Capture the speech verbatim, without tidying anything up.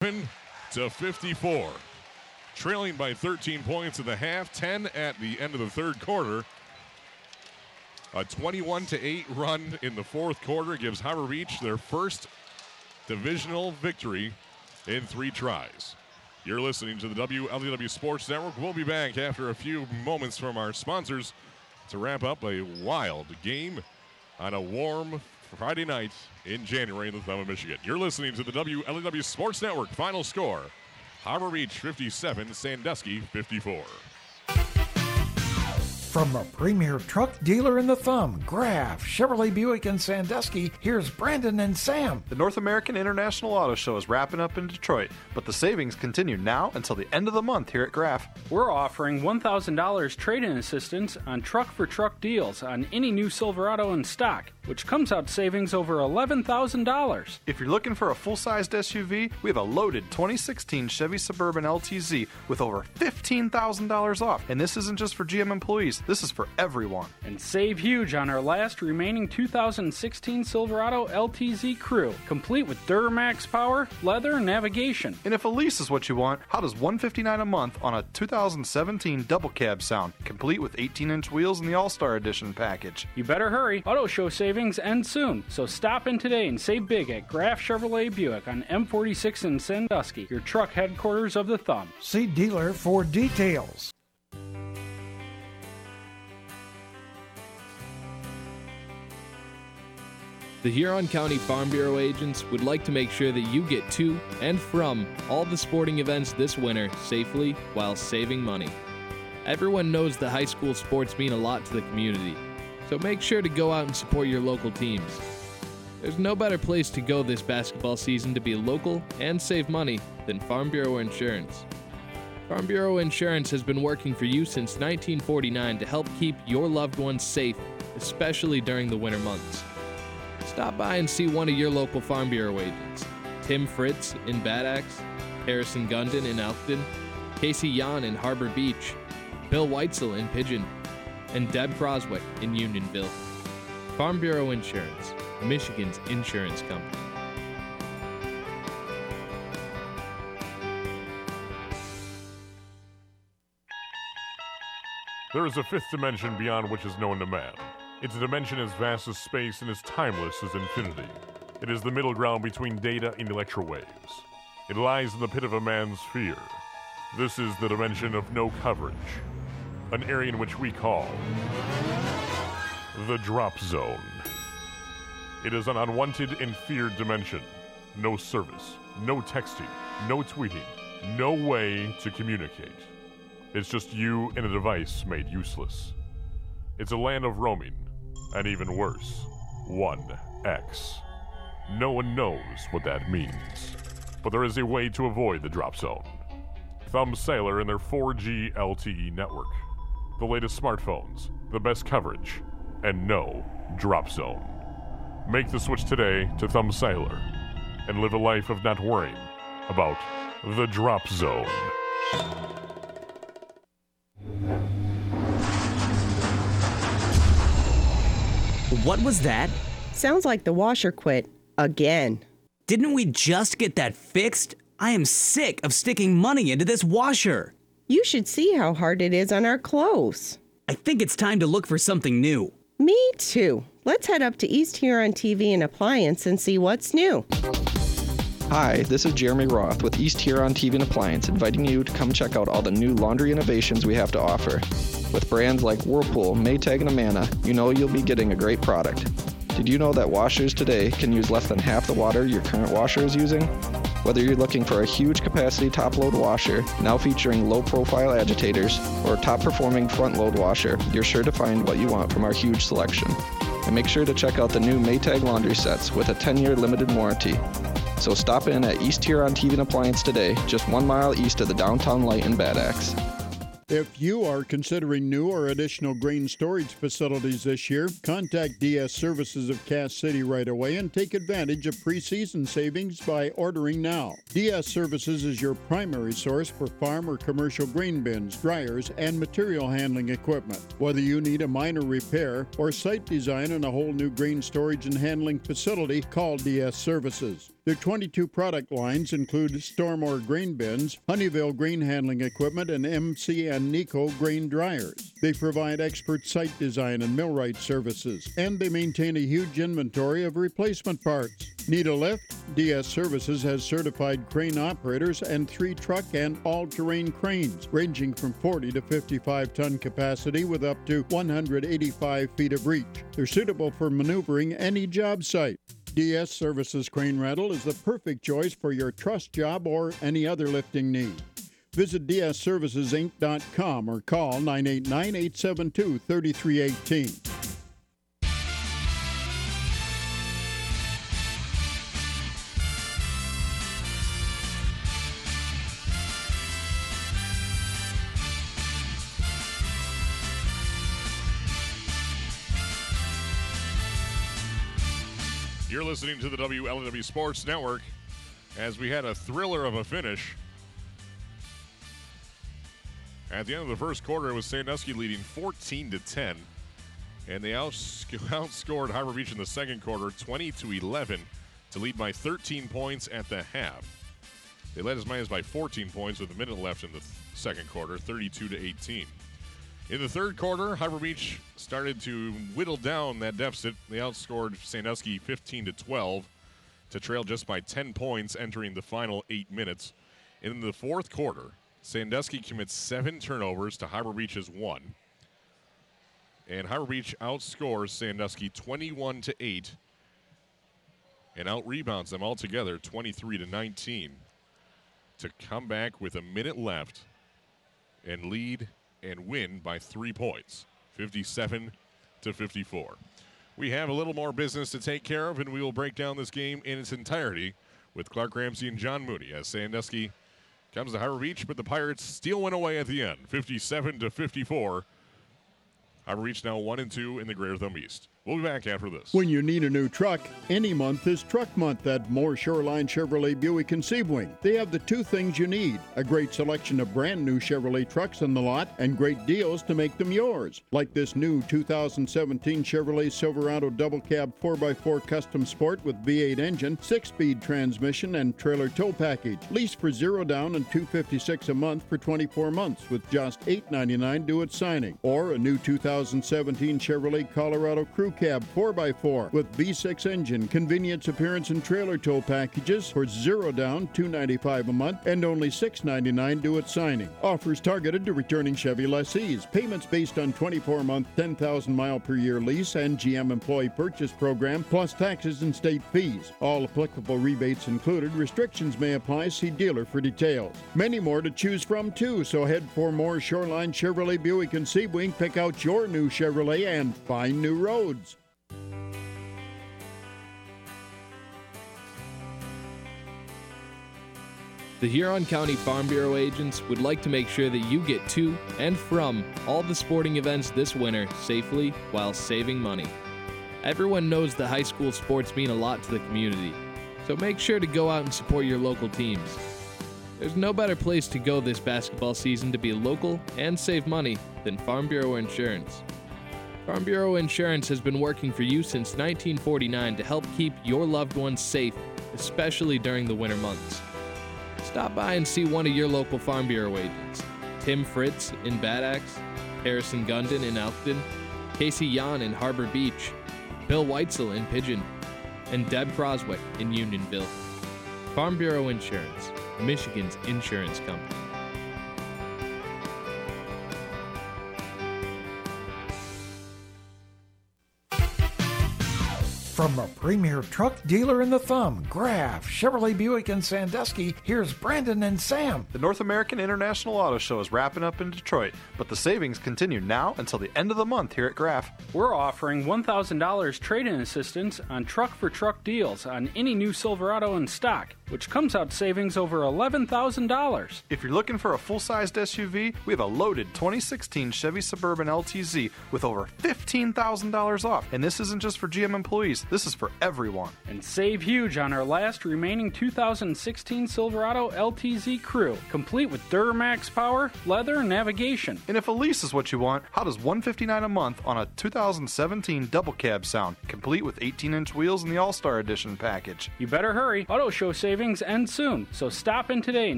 fifty-seven to fifty-four. Trailing by thirteen points at the half, ten at the end of the third quarter. A twenty-one to eight run in the fourth quarter gives Harbor Beach their first divisional victory in three tries. You're listening to the W L E W Sports Network. We'll be back after a few moments from our sponsors to wrap up a wild game on a warm Friday night in January in the Thumb of Michigan. You're listening to the W L E W Sports Network. Final score, Harbor Beach fifty-seven, Sandusky fifty-four. From the premier truck dealer in the Thumb, Graf, Chevrolet Buick in Sandusky, here's Brandon and Sam. The North American International Auto Show is wrapping up in Detroit, but the savings continue now until the end of the month here at Graf. We're offering one thousand dollars trade-in assistance on truck-for-truck deals on any new Silverado in stock, which comes out savings over eleven thousand dollars. If you're looking for a full-sized S U V, we have a loaded twenty sixteen Chevy Suburban L T Z with over fifteen thousand dollars off. And this isn't just for G M employees, this is for everyone. And save huge on our last remaining two thousand sixteen Silverado L T Z Crew, complete with Duramax power, leather, and navigation. And if a lease is what you want, how does one hundred fifty-nine dollars a month on a two thousand seventeen double cab sound, complete with eighteen inch wheels and the All-Star Edition package? You better hurry. Auto show savings end soon, so stop in today and save big at Graf Chevrolet Buick on M forty-six in Sandusky, your truck headquarters of the Thumb. See dealer for details. The Huron County Farm Bureau agents would like to make sure that you get to and from all the sporting events this winter safely while saving money. Everyone knows that high school sports mean a lot to the community, so make sure to go out and support your local teams. There's no better place to go this basketball season to be local and save money than Farm Bureau Insurance. Farm Bureau Insurance has been working for you since nineteen forty-nine to help keep your loved ones safe, especially during the winter months. Stop by and see one of your local Farm Bureau agents. Tim Fritz in Bad Axe, Harrison Gundon in Elkton, Casey Yan in Harbor Beach, Bill Weitzel in Pigeon, and Deb Croswick in Unionville. Farm Bureau Insurance, Michigan's insurance company. There is a fifth dimension beyond which is known to man. It's a dimension as vast as space and as timeless as infinity. It is the middle ground between data and electro waves. It lies in the pit of a man's fear. This is the dimension of no coverage, an area in which we call the drop zone. It is an unwanted and feared dimension. No service, no texting, no tweeting, no way to communicate. It's just you and a device made useless. It's a land of roaming, and even worse, one X. No one knows what that means, but there is a way to avoid the drop zone. Thumb Sailor and their four G L T E network. The latest smartphones, the best coverage, and no drop zone. Make the switch today to Thumb Sailor and live a life of not worrying about the drop zone. What was that? Sounds like the washer quit. Again. Didn't we just get that fixed? I am sick of sticking money into this washer. You should see how hard it is on our clothes. I think it's time to look for something new. Me too. Let's head up to East Huron T V and Appliance and see what's new. Hi, this is Jeremy Roth with East Huron T V and Appliance, inviting you to come check out all the new laundry innovations we have to offer. With brands like Whirlpool, Maytag, and Amana, you know you'll be getting a great product. Did you know that washers today can use less than half the water your current washer is using? Whether you're looking for a huge capacity top-load washer, now featuring low-profile agitators, or a top-performing front-load washer, you're sure to find what you want from our huge selection. And make sure to check out the new Maytag laundry sets with a ten-year limited warranty. So stop in at East Huron T V and Appliance today, just one mile east of the downtown light in Bad Axe. If you are considering new or additional grain storage facilities this year, contact D S Services of Cass City right away and take advantage of preseason savings by ordering now. D S Services is your primary source for farm or commercial grain bins, dryers, and material handling equipment. Whether you need a minor repair or site design on a whole new grain storage and handling facility, call D S Services. Their twenty-two product lines include Stormore grain bins, Honeyville grain handling equipment, and M C and Nico grain dryers. They provide expert site design and millwright services, and they maintain a huge inventory of replacement parts. Need a lift? D S Services has certified crane operators and three truck and all-terrain cranes, ranging from forty to fifty-five ton capacity with up to one hundred eighty-five feet of reach. They're suitable for maneuvering any job site. D S Services Crane Rental is the perfect choice for your truss job or any other lifting need. Visit D S services inc dot com or call nine eight nine, eight seven two, three three one eight. You're listening to the W L N W Sports Network as we had a thriller of a finish. At the end of the first quarter, it was Sandusky leading fourteen to ten, and they outs- outscored Harbor Beach in the second quarter twenty to eleven to lead by thirteen points at the half. They led as many as by fourteen points with a minute left in the th- second quarter, thirty-two to eighteen. In the third quarter, Harbor Beach started to whittle down that deficit. They outscored Sandusky fifteen to twelve to trail just by ten points entering the final eight minutes. In the fourth quarter, Sandusky commits seven turnovers to Harbor Beach's one. And Harbor Beach outscores Sandusky twenty-one to eight and out-rebounds them altogether twenty-three to nineteen to come back with a minute left and lead and win by three points, fifty-seven to fifty-four. We have a little more business to take care of, and we will break down this game in its entirety with Clark Ramsey and John Mooney as Sandusky comes to Harbor Beach, but the Pirates steal one away at the end, fifty-seven to fifty-four. Harbor Beach now one and two in the Greater Thumb East. We'll be back after this. When you need a new truck, any month is Truck Month at Moore Shoreline Chevrolet Buick and Sebring. They have the two things you need: a great selection of brand new Chevrolet trucks in the lot and great deals to make them yours. Like this new two thousand seventeen Chevrolet Silverado Double Cab four by four Custom Sport with V eight engine, six-speed transmission, and trailer tow package. Lease for zero down and two hundred fifty-six dollars a month for twenty-four months with just eight ninety-nine due at signing. Or a new two thousand seventeen Chevrolet Colorado Crew Cab four by four with V six engine, convenience, appearance, and trailer tow packages for zero down, two hundred ninety-five dollars a month, and only six ninety-nine due at signing. Offers targeted to returning Chevy lessees. Payments based on twenty-four month, ten thousand mile per year lease and G M Employee Purchase Program, plus taxes and state fees. All applicable rebates included. Restrictions may apply. See dealer for details. Many more to choose from, too, so head for more Shoreline Chevrolet Buick and Sebring. Pick out your new Chevrolet and find new roads. The Huron County Farm Bureau agents would like to make sure that you get to and from all the sporting events this winter safely while saving money. Everyone knows that high school sports mean a lot to the community, so make sure to go out and support your local teams. There's no better place to go this basketball season to be local and save money than Farm Bureau Insurance. Farm Bureau Insurance has been working for you since nineteen forty-nine to help keep your loved ones safe, especially during the winter months. Stop by and see one of your local Farm Bureau agents. Tim Fritz in Bad Axe, Harrison Gundon in Elkton, Casey Yan in Harbor Beach, Bill Weitzel in Pigeon, and Deb Croswick in Unionville. Farm Bureau Insurance, Michigan's insurance company. From the premier truck dealer in the Thumb, Graf, Chevrolet Buick and Sandusky, here's Brandon and Sam. The North American International Auto Show is wrapping up in Detroit, but the savings continue now until the end of the month here at Graf. We're offering one thousand dollars trade-in assistance on truck-for-truck deals on any new Silverado in stock, which comes out savings over eleven thousand dollars. If you're looking for a full-sized S U V, we have a loaded twenty sixteen Chevy Suburban L T Z with over fifteen thousand dollars off. And this isn't just for G M employees. This is for everyone. And save huge on our last remaining two thousand sixteen Silverado L T Z Crew, complete with Duramax power, leather, and navigation. And if a lease is what you want, how does one hundred fifty-nine dollars a month on a two thousand seventeen double cab sound, complete with eighteen inch wheels and the All-Star Edition package? You better hurry. Auto show savings end soon, so stop in today